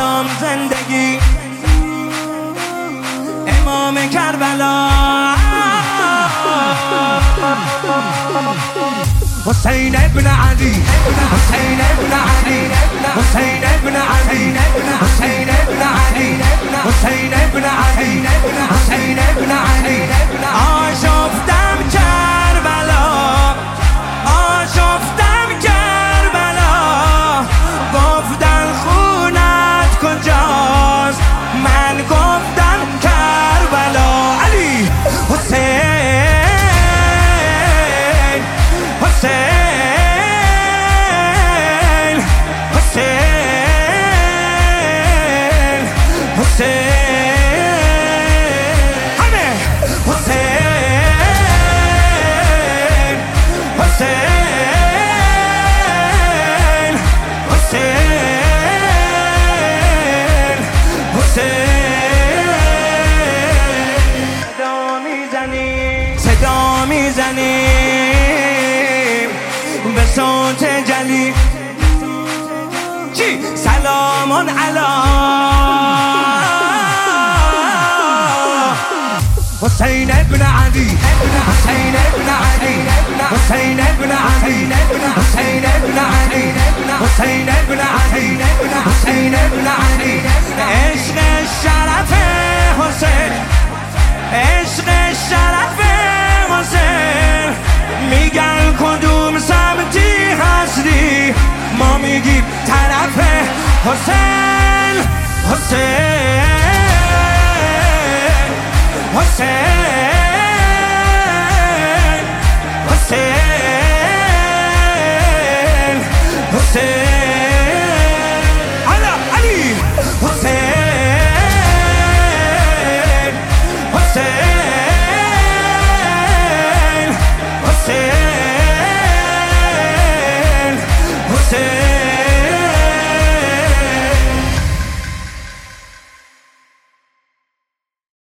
سلام زندگی امام کربلا حسین ابن علی حسین ابن علی حسین ابن علی حسین ابن علی حسین ابن علی حسین ابن علی آشفتم کربلا آشفتم کربلا گفتن خونت کجاست من گفتم کربلا علی حسین حسین حسین حسین همه حسین حسین حسین حسین صدا میزنیم به صوت جلی چی سلامون علی حسین ابن علی حسین ابن علی حسین ابن علی حسین ابن علی حسین ابن علی حسین ابن